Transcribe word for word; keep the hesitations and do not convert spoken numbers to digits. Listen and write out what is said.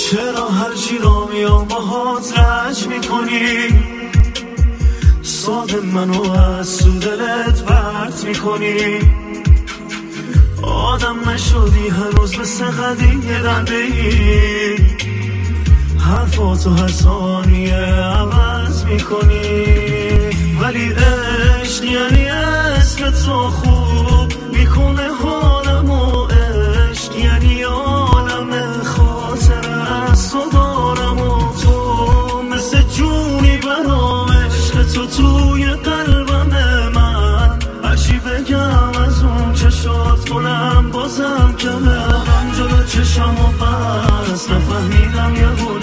چرا هر چی را میام باهات رنج میکنی؟ ساده منو از تو دلت پرت میکنی. آدم نشدی هنوز مثل قدیم یه دنبهی، حرفاتو هر ثانیه عوض میکنی. ولی عشق یعنی اسم تو خوب میکنه حالمو، عشق یعنی عالم خاطر از تو دارم و تو مثل جونی برام. عشق تو توی قلبم من، هرچی بگم از اون چشات کنم بازم کمه. جلو چشم و بس نفهمیدم یه